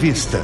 Entrevista.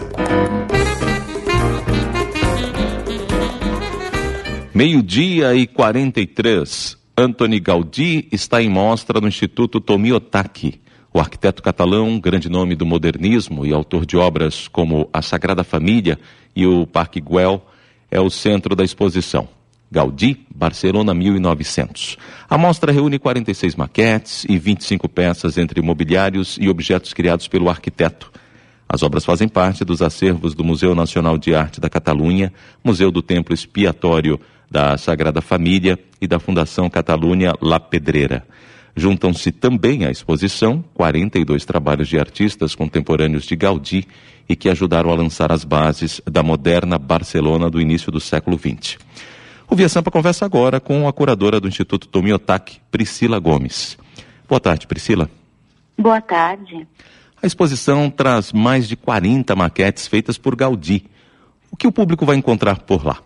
Meio-dia e 43. Antoni Gaudí está em mostra no Instituto Tomiotaki. O arquiteto catalão, grande nome do modernismo e autor de obras como a Sagrada Família e o Parque Güell, é o centro da exposição. Gaudí, Barcelona 1900. A mostra reúne 46 maquetes e 25 peças entre mobiliários e objetos criados pelo arquiteto. As obras fazem parte dos acervos do Museu Nacional de Arte da Catalunha, Museu do Templo Expiatório da Sagrada Família e da Fundação Catalunha La Pedrera. Juntam-se também à exposição 42 trabalhos de artistas contemporâneos de Gaudí e que ajudaram a lançar as bases da moderna Barcelona do início do século XX. O Via Sampa conversa agora com a curadora do Instituto Tomiotaki, Priscila Gomes. Boa tarde, Priscila. Boa tarde. A exposição traz mais de 40 maquetes feitas por Gaudí. O que o público vai encontrar por lá?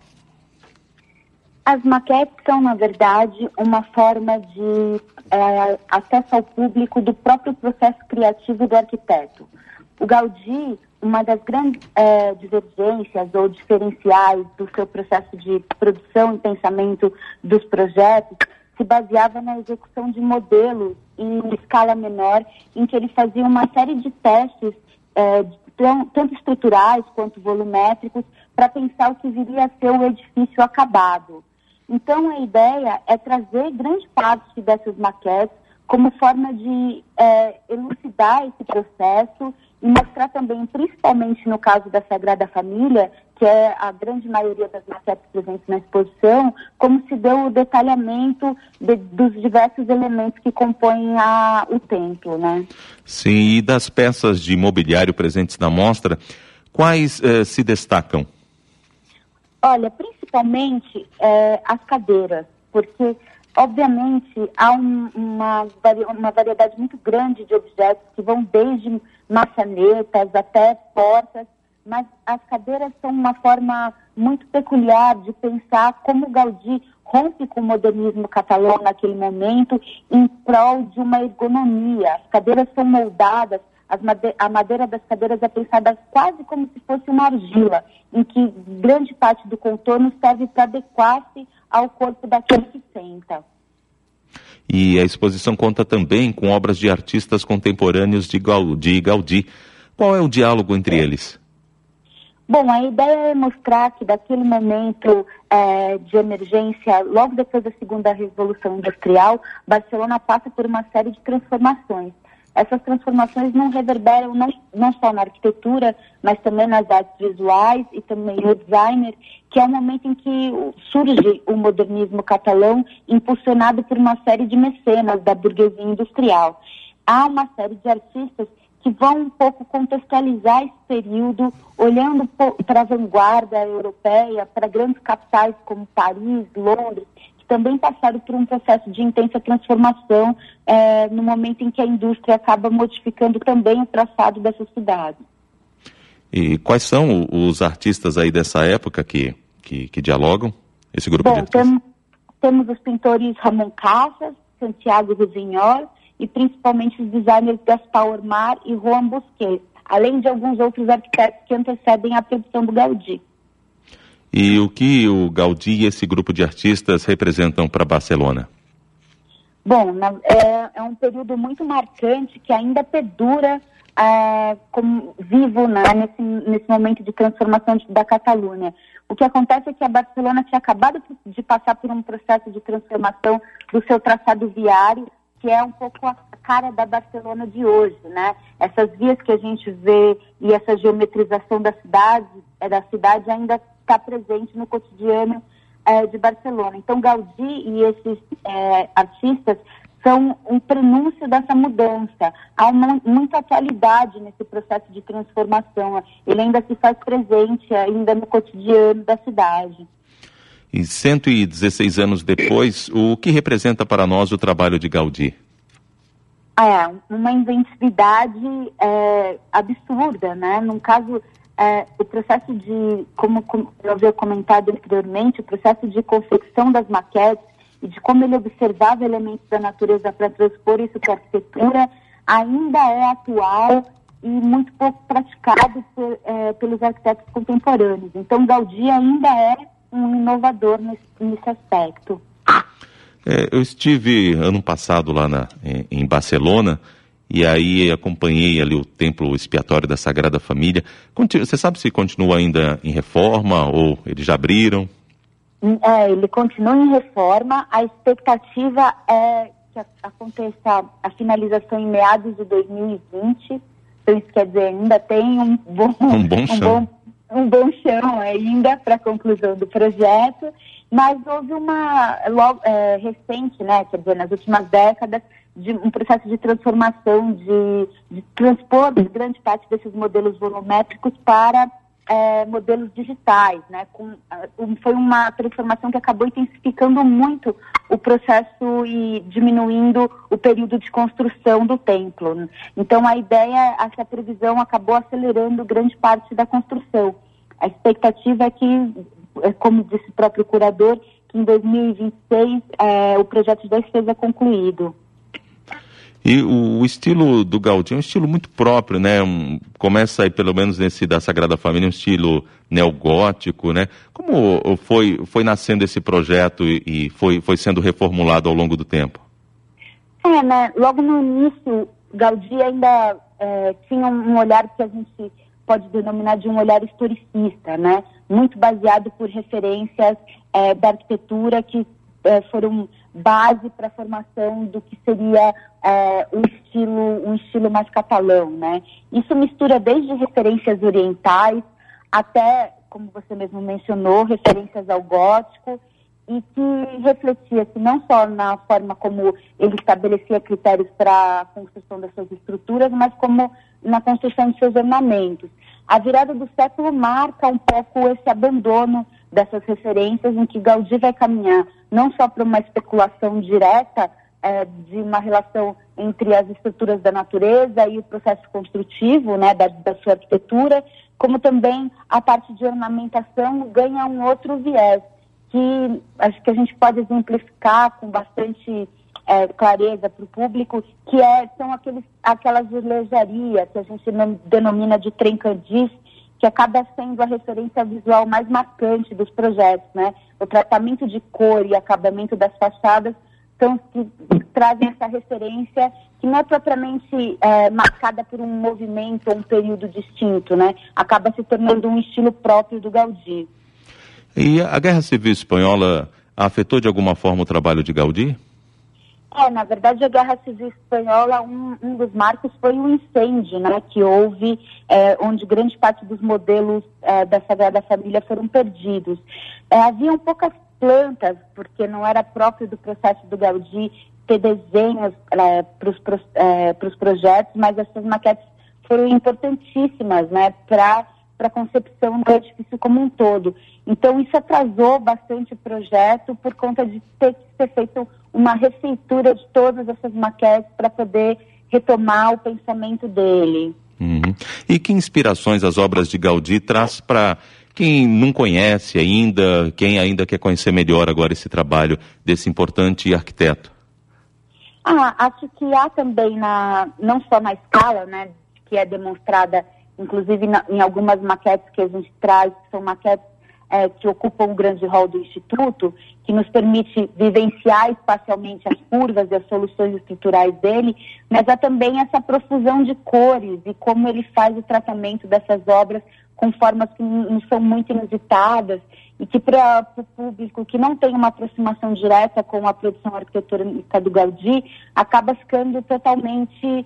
As maquetes são, na verdade, uma forma de acesso ao público do próprio processo criativo do arquiteto. O Gaudí, uma das grandes divergências ou diferenciais do seu processo de produção e pensamento dos projetos se baseava na execução de modelos em escala menor, em que ele fazia uma série de testes, tanto estruturais quanto volumétricos, para pensar o que viria a ser o edifício acabado. Então, a ideia é trazer grande parte dessas maquetes como forma de elucidar esse processo e mostrar também, principalmente no caso da Sagrada Família, que é a grande maioria das maquetes presentes na exposição, como se deu o detalhamento dos diversos elementos que compõem o templo, né? Sim, e das peças de mobiliário presentes na mostra, quais se destacam? Olha, principalmente as cadeiras, porque, obviamente, há uma variedade muito grande de objetos que vão desde maçanetas até portas, mas as cadeiras são uma forma muito peculiar de pensar como Gaudí rompe com o modernismo catalão naquele momento em prol de uma ergonomia. As cadeiras são moldadas, a madeira das cadeiras é pensada quase como se fosse uma argila, em que grande parte do contorno serve para adequar-se ao corpo daquele que senta. E a exposição conta também com obras de artistas contemporâneos de Gaudí. Qual é o diálogo entre eles? Bom, a ideia é mostrar que daquele momento de emergência, logo depois da segunda Revolução Industrial, Barcelona passa por uma série de transformações. Essas transformações não reverberam não só na arquitetura, mas também nas artes visuais e também no designer, que é o momento em que surge o modernismo catalão, impulsionado por uma série de mecenas da burguesia industrial. Há uma série de artistas que vão um pouco contextualizar esse período, olhando para a vanguarda europeia, para grandes capitais como Paris, Londres, que também passaram por um processo de intensa transformação no momento em que a indústria acaba modificando também o traçado dessa cidade. E quais são os artistas aí dessa época que dialogam, esse grupo de artistas? Temos os pintores Ramon Casas, Santiago Rusiñol e principalmente os designers Gaspar Ormar e Juan Bosquet, além de alguns outros arquitetos que antecedem a produção do Gaudí. E o que o Gaudí e esse grupo de artistas representam para Barcelona? Bom, é um período muito marcante que ainda perdura como vivo, né, nesse momento de transformação da Catalunha. O que acontece é que a Barcelona tinha acabado de passar por um processo de transformação do seu traçado viário, que é um pouco a cara da Barcelona de hoje, né? Essas vias que a gente vê e essa geometrização da cidade ainda está presente no cotidiano de Barcelona. Então, Gaudí e esses artistas são um prenúncio dessa mudança. Há muita atualidade nesse processo de transformação. Ele ainda se faz presente ainda no cotidiano da cidade. E 116 anos depois, o que representa para nós o trabalho de Gaudí? Uma inventividade absurda, né? Num caso, o processo de, como eu havia comentado anteriormente, o processo de confecção das maquetes e de como ele observava elementos da natureza para transpor isso para a arquitetura, ainda é atual e muito pouco praticado pelos arquitetos contemporâneos. Então, Gaudí ainda é um inovador nesse aspecto. Eu estive ano passado lá em Barcelona, e aí acompanhei ali o templo expiatório da Sagrada Família. Você sabe se continua ainda em reforma ou eles já abriram? Ele continua em reforma. A expectativa é que aconteça a finalização em meados de 2020. Então isso quer dizer, ainda tem um bom chão ainda para a conclusão do projeto, mas houve recente, né, quer dizer, nas últimas décadas, de um processo de transformação, de transpor grande parte desses modelos volumétricos para modelos digitais, né? Foi uma transformação que acabou intensificando muito o processo e diminuindo o período de construção do templo. Então a essa previsão acabou acelerando grande parte da construção. A expectativa é que, como disse o próprio curador, que em 2026 o projeto já esteja concluído. E o estilo do Gaudí é um estilo muito próprio, né? Começa aí, pelo menos nesse da Sagrada Família, um estilo neogótico, né? Como foi nascendo esse projeto e foi sendo reformulado ao longo do tempo? Né? Logo no início, Gaudí ainda tinha um olhar que a gente pode denominar de um olhar historicista, né? Muito baseado por referências da arquitetura que foram base para a formação do que seria um estilo mais catalão, né? Isso mistura desde referências orientais até, como você mesmo mencionou, referências ao gótico, e que refletia-se não só na forma como ele estabelecia critérios para a construção das suas estruturas, mas como na construção de seus ornamentos. A virada do século marca um pouco esse abandono dessas referências, em que Gaudí vai caminhar não só para uma especulação direta de uma relação entre as estruturas da natureza e o processo construtivo, né, da sua arquitetura, como também a parte de ornamentação ganha um outro viés, que acho que a gente pode exemplificar com bastante clareza para o público, que são aquelas velejarias que a gente denomina de trencadis, que acaba sendo a referência visual mais marcante dos projetos, né? O tratamento de cor e acabamento das fachadas são os que trazem essa referência que não é propriamente marcada por um movimento ou um período distinto, né? Acaba se tornando um estilo próprio do Gaudí. E a Guerra Civil Espanhola afetou de alguma forma o trabalho de Gaudí? Na verdade, a Guerra Civil Espanhola, um dos marcos foi o incêndio, né, que houve, onde grande parte dos modelos da Sagrada Família foram perdidos. Haviam poucas plantas, porque não era próprio do processo do Gaudí ter desenhos para os projetos, mas essas maquetes foram importantíssimas, né, para a concepção do edifício como um todo. Então, isso atrasou bastante o projeto por conta de ter que ser feito uma refeitura de todas essas maquetes para poder retomar o pensamento dele. Uhum. E que inspirações as obras de Gaudí traz para quem não conhece ainda, quem ainda quer conhecer melhor agora esse trabalho desse importante arquiteto? Acho que há também, não só na escala, né, que é demonstrada, inclusive em algumas maquetes que a gente traz, que são maquetes que ocupam o grande hall do Instituto, que nos permite vivenciar espacialmente as curvas e as soluções estruturais dele, mas há também essa profusão de cores e como ele faz o tratamento dessas obras com formas que não são muito inusitadas e que para o público que não tem uma aproximação direta com a produção arquitetônica do Gaudí, acaba ficando totalmente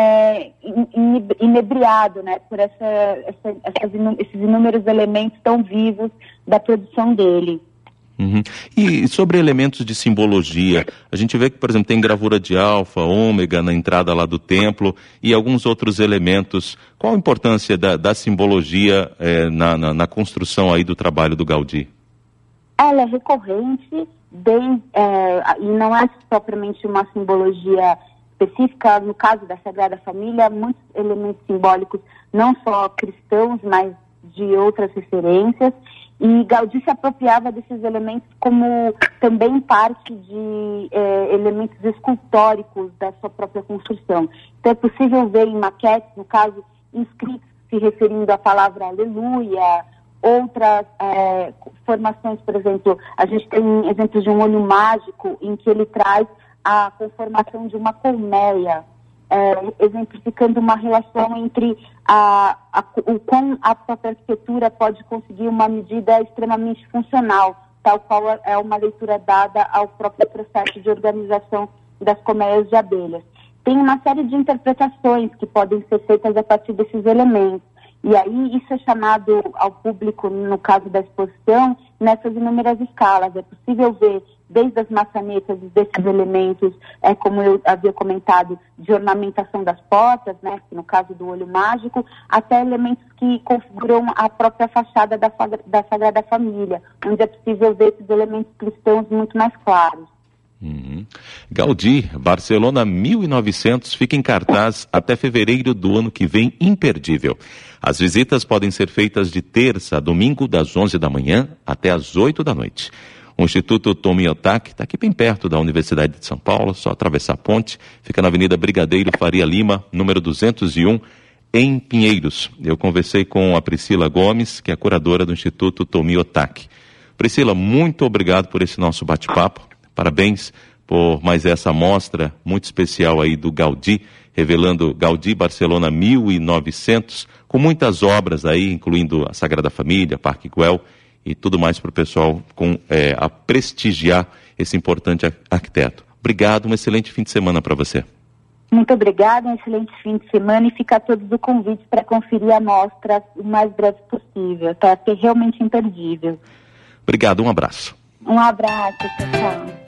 inebriado, né, por esses inúmeros elementos tão vivos da produção dele. Uhum. E sobre elementos de simbologia, a gente vê que, por exemplo, tem gravura de alfa, ômega na entrada lá do templo e alguns outros elementos. Qual a importância da simbologia na construção aí do trabalho do Gaudí? Ela é recorrente, e não é propriamente uma simbologia específica. No caso da Sagrada Família, muitos elementos simbólicos, não só cristãos, mas de outras referências. E Gaudí se apropriava desses elementos como também parte de elementos escultóricos da sua própria construção. Então é possível ver em maquetes, no caso, inscritos se referindo à palavra aleluia, outras formações, por exemplo, a gente tem exemplos de um olho mágico em que ele traz a conformação de uma colmeia, exemplificando uma relação entre o quão a própria arquitetura pode conseguir uma medida extremamente funcional, tal qual é uma leitura dada ao próprio processo de organização das colmeias de abelhas. Tem uma série de interpretações que podem ser feitas a partir desses elementos. E aí isso é chamado ao público, no caso da exposição, nessas inúmeras escalas. É possível ver desde as maçanetas desses elementos, como eu havia comentado, de ornamentação das portas, né, no caso do olho mágico, até elementos que configuram a própria fachada da Sagrada Família, onde é possível ver esses elementos cristãos muito mais claros. Gaudí, Barcelona 1900, fica em cartaz até fevereiro do ano que vem, imperdível. As visitas podem ser feitas de terça a domingo, das 11 da manhã até as 8 da noite. O Instituto Tomiotaki está aqui bem perto da Universidade de São Paulo, só atravessar a ponte, fica na Avenida Brigadeiro Faria Lima, número 201, em Pinheiros. Eu conversei com a Priscila Gomes, que é curadora do Instituto Tomiotaki. Priscila, muito obrigado por esse nosso bate-papo. Parabéns por mais essa mostra muito especial aí do Gaudí, revelando Gaudí Barcelona 1900, com muitas obras aí, incluindo a Sagrada Família, Parque Güell e tudo mais para o pessoal a prestigiar esse importante arquiteto. Obrigado, um excelente fim de semana para você. Muito obrigada, um excelente fim de semana e fica a todos o convite para conferir a mostra o mais breve possível, tá? É realmente imperdível. Obrigado, um abraço. Um abraço, tchau.